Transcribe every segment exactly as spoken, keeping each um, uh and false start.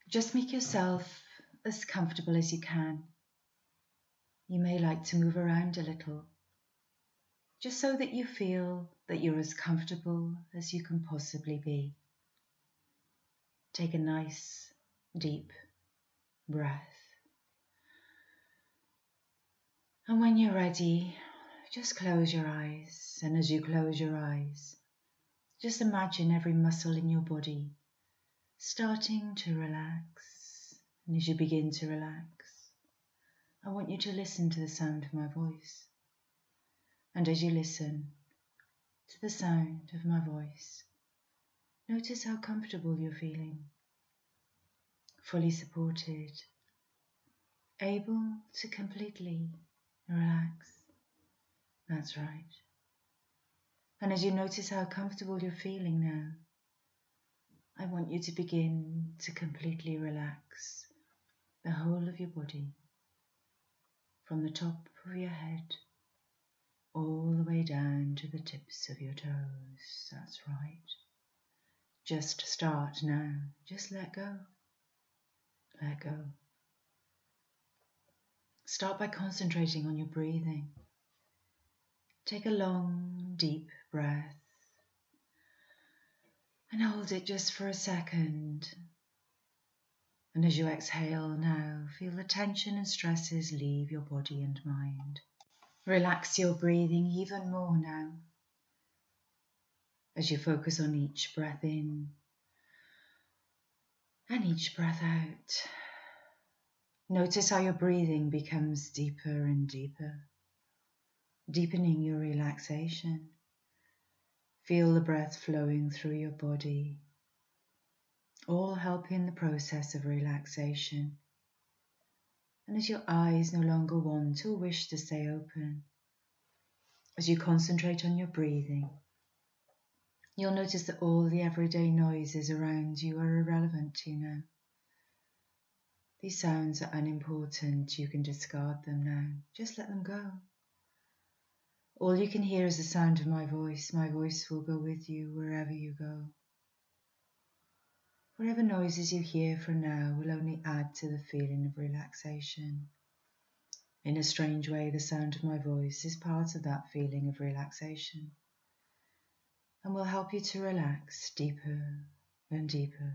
Just make yourself as comfortable as you can. You may like to move around a little, just so that you feel that you're as comfortable as you can possibly be. Take a nice, deep breath. And when you're ready, just close your eyes. And as you close your eyes, just imagine every muscle in your body starting to relax. And as you begin to relax, I want you to listen to the sound of my voice. And as you listen to the sound of my voice, notice how comfortable you're feeling, fully supported, able to completely relax. That's right. And as you notice how comfortable you're feeling now, I want you to begin to completely relax the whole of your body, from the top of your head all the way down to the tips of your toes. That's right. Just start now. Just let go. Let go. Start by concentrating on your breathing. Take a long, deep breath and hold it just for a second. And as you exhale now, feel the tension and stresses leave your body and mind. Relax your breathing even more now as you focus on each breath in and each breath out. Notice how your breathing becomes deeper and deeper, deepening your relaxation. Feel the breath flowing through your body, all helping the process of relaxation. And as your eyes no longer want or wish to stay open, as you concentrate on your breathing, you'll notice that all the everyday noises around you are irrelevant to you now. These sounds are unimportant. You can discard them now. Just let them go. All you can hear is the sound of my voice. My voice will go with you wherever you go. Whatever noises you hear for now will only add to the feeling of relaxation. In a strange way, the sound of my voice is part of that feeling of relaxation and will help you to relax deeper and deeper,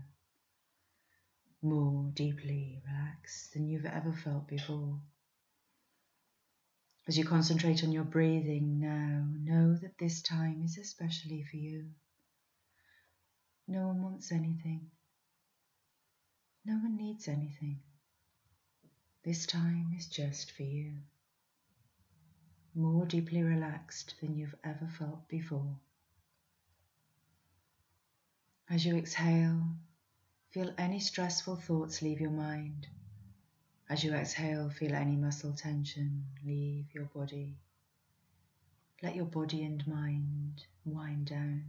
more deeply relaxed than you've ever felt before. As you concentrate on your breathing now, know that this time is especially for you. No one wants anything. No one needs anything. This time is just for you. More deeply relaxed than you've ever felt before. As you exhale, feel any stressful thoughts leave your mind. As you exhale, feel any muscle tension leave your body. Let your body and mind wind down.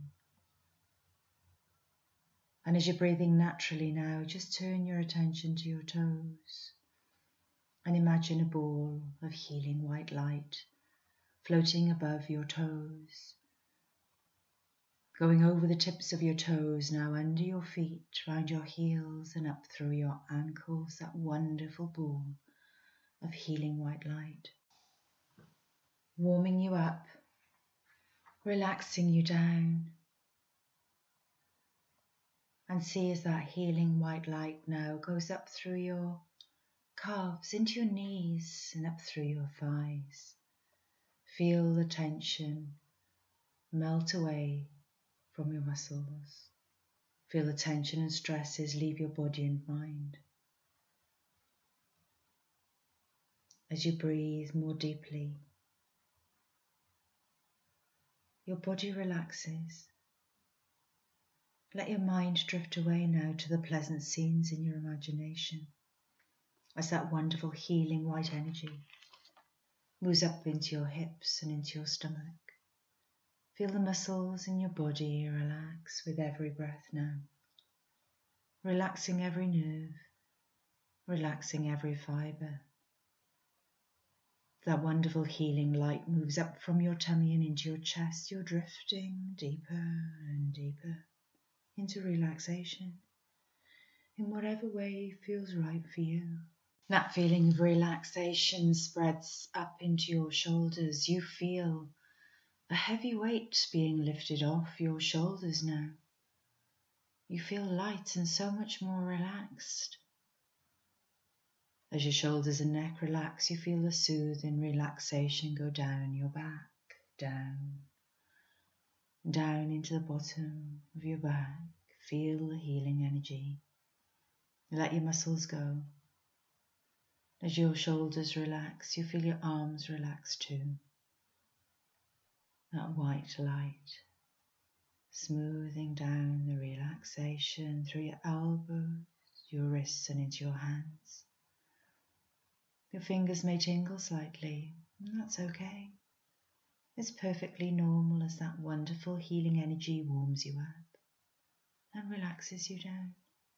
And as you're breathing naturally now, just turn your attention to your toes and imagine a ball of healing white light floating above your toes, going over the tips of your toes now, under your feet, round your heels and up through your ankles, that wonderful ball of healing white light, warming you up, relaxing you down. And see as that healing white light now goes up through your calves, into your knees and up through your thighs. Feel the tension melt away from your muscles. Feel the tension and stresses leave your body and mind. As you breathe more deeply, your body relaxes. Let your mind drift away now to the pleasant scenes in your imagination as that wonderful healing white energy moves up into your hips and into your stomach. Feel the muscles in your body relax with every breath now, relaxing every nerve, relaxing every fibre. That wonderful healing light moves up from your tummy and into your chest. You're drifting deeper and deeper into relaxation. in whatever way feels right for you. That feeling of relaxation spreads up into your shoulders. You feel a heavy weight being lifted off your shoulders now. You feel light and so much more relaxed. As your shoulders and neck relax, you feel the soothing relaxation go down your back, down, down into the bottom of your back. Feel the healing energy. Let your muscles go. As your shoulders relax, you feel your arms relax too. That white light, smoothing down the relaxation through your elbows, your wrists and into your hands. Your fingers may tingle slightly, and that's okay. It's perfectly normal as that wonderful healing energy warms you up and relaxes you down.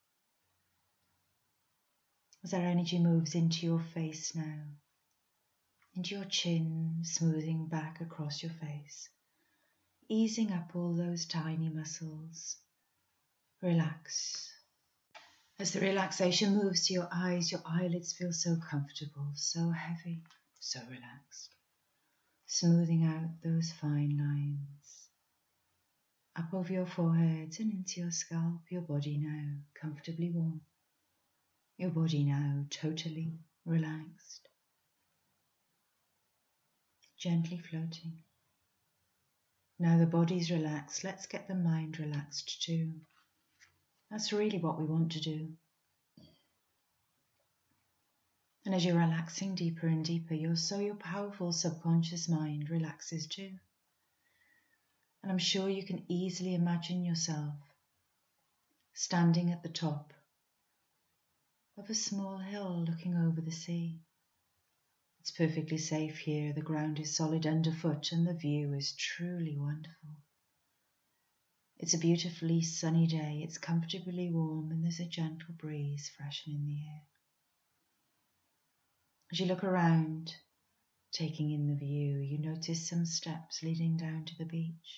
As that energy moves into your face now, into your chin, smoothing back across your face, easing up all those tiny muscles. Relax. As the relaxation moves to your eyes, your eyelids feel so comfortable, so heavy, so relaxed. Smoothing out those fine lines. Up over your forehead and into your scalp, your body now comfortably warm. Your body now totally relaxed. Gently floating. Now the body's relaxed, let's get the mind relaxed too. That's really what we want to do. And as you're relaxing deeper and deeper, your so your powerful subconscious mind relaxes too. And I'm sure you can easily imagine yourself standing at the top of a small hill looking over the sea. It's perfectly safe here, the ground is solid underfoot and the view is truly wonderful. It's a beautifully sunny day, it's comfortably warm and there's a gentle breeze freshening the air. As you look around, taking in the view, you notice some steps leading down to the beach.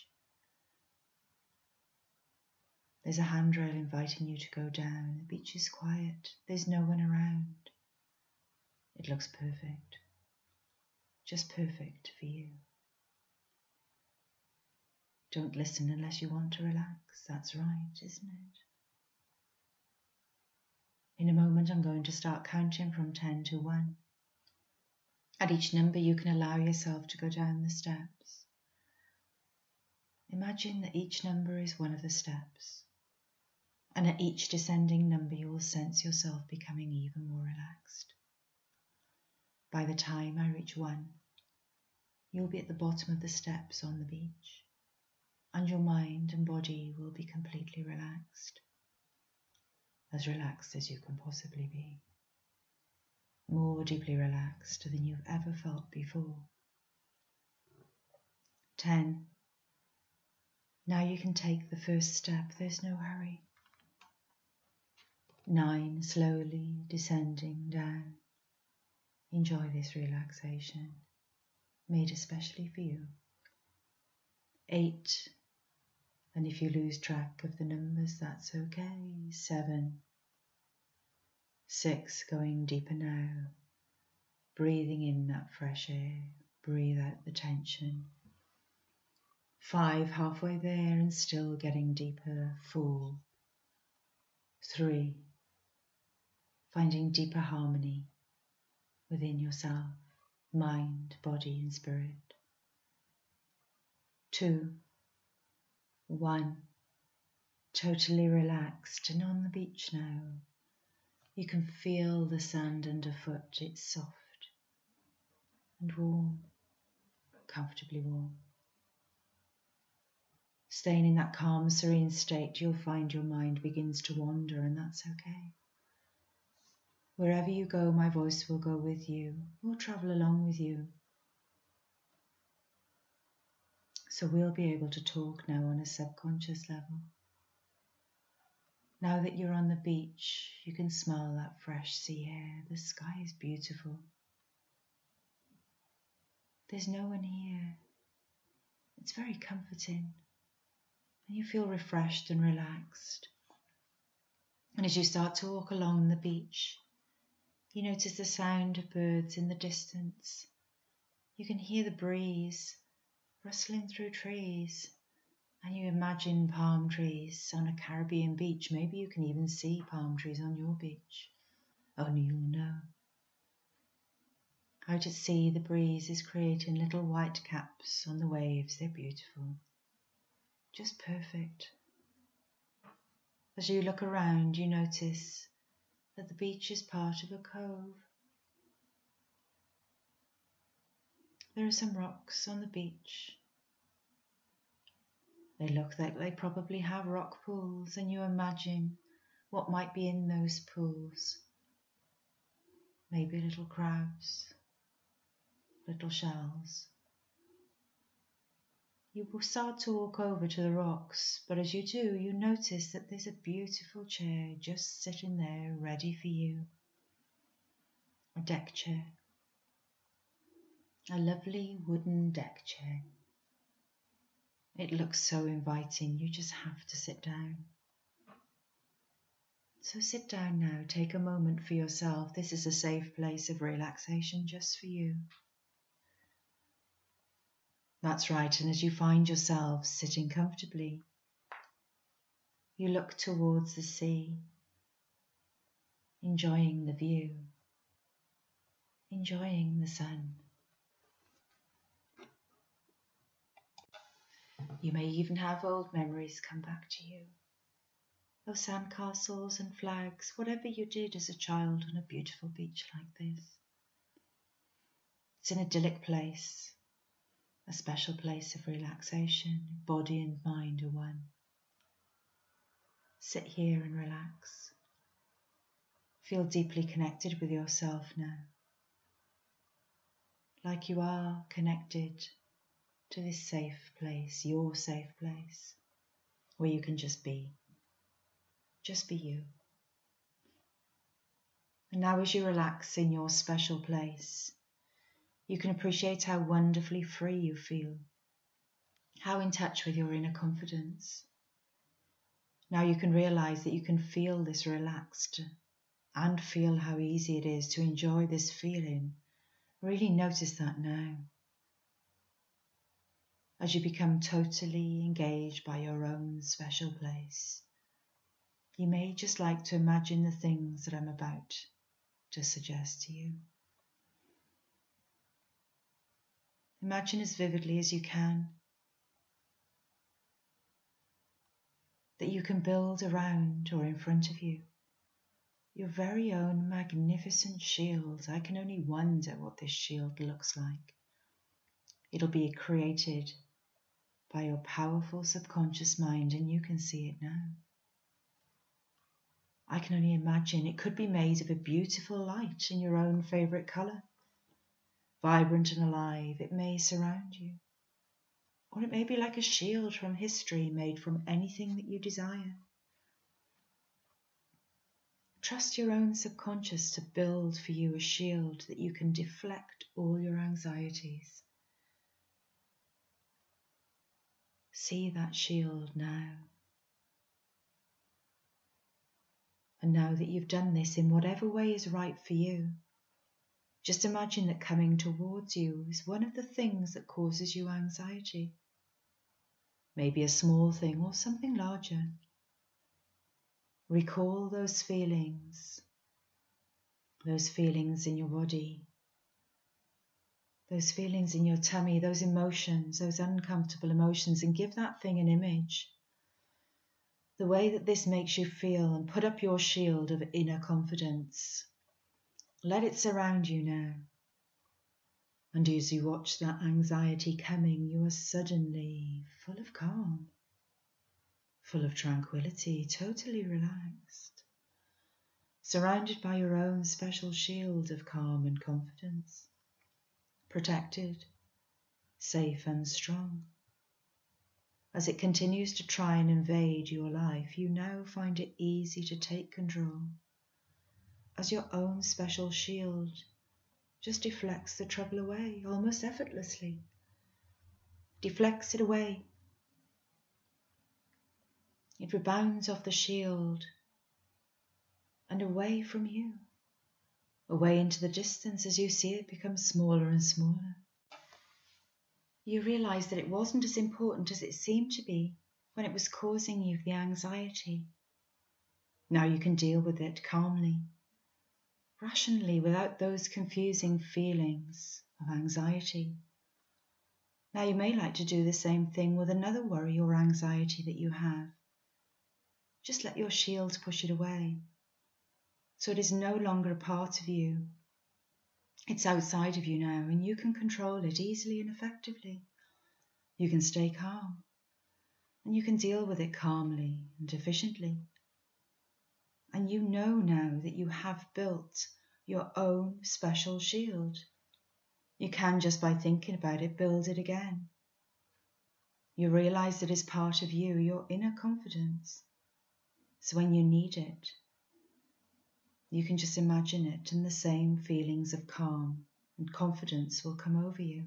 There's a handrail inviting you to go down. The beach is quiet. There's no one around. It looks perfect. Just perfect for you. Don't listen unless you want to relax. That's right, isn't it? In a moment, I'm going to start counting from ten to one. At each number, you can allow yourself to go down the steps. Imagine that each number is one of the steps. And at each descending number, you will sense yourself becoming even more relaxed. By the time I reach one, you'll be at the bottom of the steps on the beach, and your mind and body will be completely relaxed, as relaxed as you can possibly be, more deeply relaxed than you've ever felt before. Ten. Now you can take the first step, there's no hurry. Nine, slowly descending down. Enjoy this relaxation, made especially for you. Eight, and if you lose track of the numbers, that's okay. Seven. Six, going deeper now. Breathing in that fresh air, breathe out the tension. Five, halfway there and still getting deeper. Four. Three. Finding deeper harmony within yourself, mind, body and spirit. Two. One. Totally relaxed and on the beach now. You can feel the sand underfoot. It's soft and warm, comfortably warm. Staying in that calm, serene state, you'll find your mind begins to wander, and that's okay. Wherever you go, my voice will go with you. We'll travel along with you. So we'll be able to talk now on a subconscious level. Now that you're on the beach, you can smell that fresh sea air. The sky is beautiful. There's no one here. It's very comforting. And you feel refreshed and relaxed. And as you start to walk along the beach, you notice the sound of birds in the distance. You can hear the breeze rustling through trees, and you imagine palm trees on a Caribbean beach. Maybe you can even see palm trees on your beach. Only you'll know. Out at sea, the breeze is creating little white caps on the waves. They're beautiful. Just perfect. As you look around, you notice that the beach is part of a cove. There are some rocks on the beach. They look like they probably have rock pools, and you imagine what might be in those pools. Maybe little crabs, little shells. You will start to walk over to the rocks, but as you do, you notice that there's a beautiful chair just sitting there ready for you. A deck chair. A lovely wooden deck chair. It looks so inviting, you just have to sit down. So sit down now, take a moment for yourself. This is a safe place of relaxation just for you. That's right, and as you find yourself sitting comfortably, you look towards the sea, enjoying the view, enjoying the sun. You may even have old memories come back to you, of sandcastles and flags, whatever you did as a child on a beautiful beach like this. It's an idyllic place, a special place of relaxation. Body and mind are one. Sit here and relax. Feel deeply connected with yourself now, like you are connected to this safe place, your safe place, where you can just be, just be you. And now as you relax in your special place, you can appreciate how wonderfully free you feel, how in touch with your inner confidence. Now you can realize that you can feel this relaxed and feel how easy it is to enjoy this feeling. Really notice that now. As you become totally engaged by your own special place, you may just like to imagine the things that I'm about to suggest to you. Imagine as vividly as you can that you can build around or in front of you your very own magnificent shield. I can only wonder what this shield looks like. It'll be created by your powerful subconscious mind, and you can see it now. I can only imagine it could be made of a beautiful light in your own favourite colour. Vibrant and alive, it may surround you. Or it may be like a shield from history made from anything that you desire. Trust your own subconscious to build for you a shield that you can deflect all your anxieties. See that shield now. And now that you've done this in whatever way is right for you, just imagine that coming towards you is one of the things that causes you anxiety. Maybe a small thing or something larger. Recall those feelings, those feelings in your body, those feelings in your tummy, those emotions, those uncomfortable emotions, and give that thing an image. The way that this makes you feel, and put up your shield of inner confidence. Let it surround you now. And as you watch that anxiety coming, you are suddenly full of calm, full of tranquility, totally relaxed, surrounded by your own special shield of calm and confidence, protected, safe and strong. As it continues to try and invade your life, you now find it easy to take control, as your own special shield just deflects the trouble away, almost effortlessly. Deflects it away. It rebounds off the shield and away from you, away into the distance as you see it become smaller and smaller. You realize that it wasn't as important as it seemed to be when it was causing you the anxiety. Now you can deal with it calmly, rationally, without those confusing feelings of anxiety. Now you may like to do the same thing with another worry or anxiety that you have. Just let your shield push it away, so it is no longer a part of you. It's outside of you now, and you can control it easily and effectively. You can stay calm, and you can deal with it calmly and efficiently. And you know now that you have built your own special shield. You can, just by thinking about it, build it again. You realize that it's part of you, your inner confidence. So when you need it, you can just imagine it, and the same feelings of calm and confidence will come over you.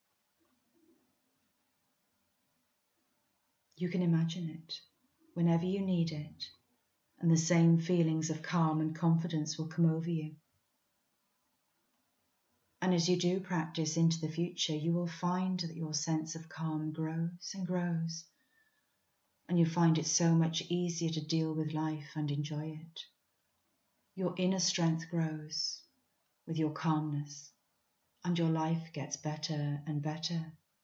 You can imagine it whenever you need it, and the same feelings of calm and confidence will come over you. And as you do practice into the future, you will find that your sense of calm grows and grows, and you find it so much easier to deal with life and enjoy it. Your inner strength grows with your calmness, and your life gets better and better.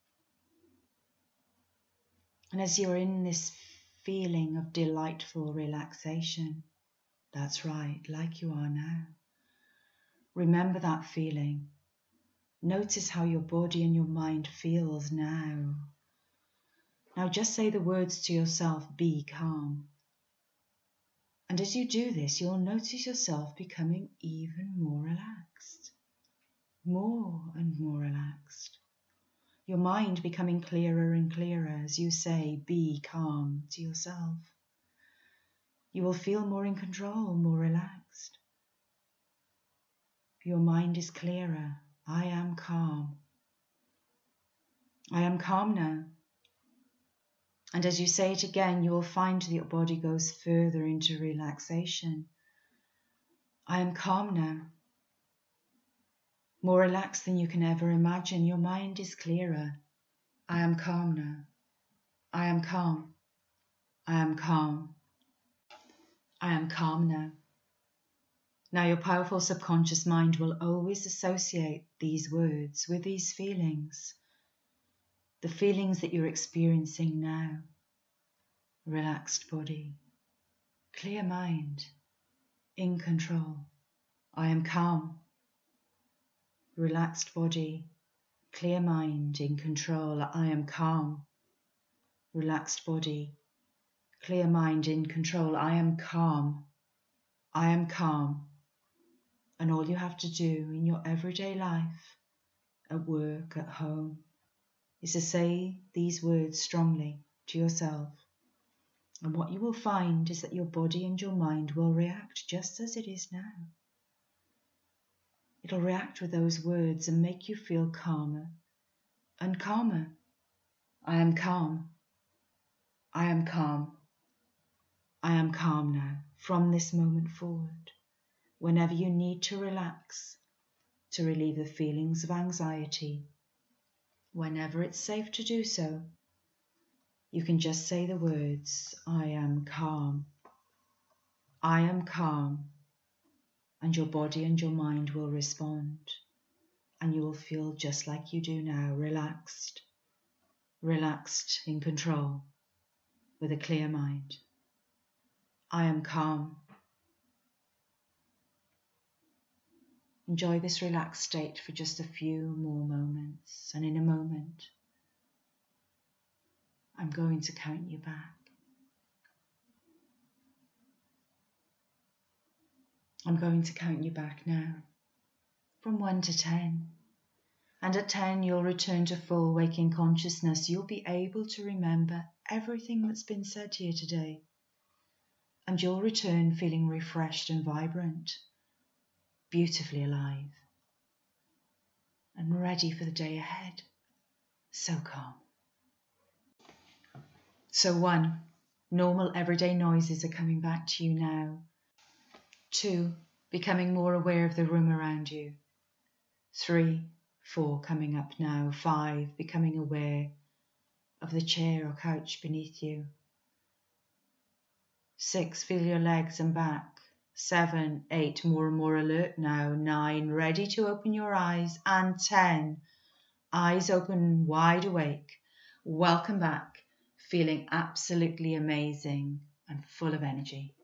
And as you're in this feeling of delightful relaxation, that's right, like you are now, remember that feeling. Notice how your body and your mind feels now. Now just say the words to yourself, be calm. And as you do this, you'll notice yourself becoming even more relaxed. More and more relaxed. Your mind becoming clearer and clearer as you say, be calm to yourself. You will feel more in control, more relaxed. Your mind is clearer. I am calm. I am calm now. And as you say it again, you will find that your body goes further into relaxation. I am calm now. More relaxed than you can ever imagine. Your mind is clearer. I am calm now. I am calm. I am calm. I am calm now. Now your powerful subconscious mind will always associate these words with these feelings. The feelings that you're experiencing now. Relaxed body, clear mind, in control. I am calm. Relaxed body, clear mind, in control. I am calm. Relaxed body, clear mind, in control. I am calm. I am calm. And all you have to do in your everyday life, at work, at home, is to say these words strongly to yourself. And what you will find is that your body and your mind will react just as it is now. It'll react with those words and make you feel calmer and calmer. I am calm. I am calm. I am calm now, from this moment forward. Whenever you need to relax, to relieve the feelings of anxiety, whenever it's safe to do so, you can just say the words, I am calm. I am calm. And your body and your mind will respond. And you will feel just like you do now, relaxed. Relaxed, in control, with a clear mind. I am calm. Enjoy this relaxed state for just a few more moments. And in a moment, I'm going to count you back. I'm going to count you back now, from one to ten. And at ten, you'll return to full waking consciousness. You'll be able to remember everything that's been said here today. And you'll return feeling refreshed and vibrant, beautifully alive, and ready for the day ahead. So calm. So one, normal everyday noises are coming back to you now. Two, becoming more aware of the room around you. Three, four, coming up now. Five, becoming aware of the chair or couch beneath you. Six, feel your legs and back. Seven, eight, more and more alert now. Nine, ready to open your eyes. And ten, eyes open, wide awake. Welcome back, feeling absolutely amazing and full of energy.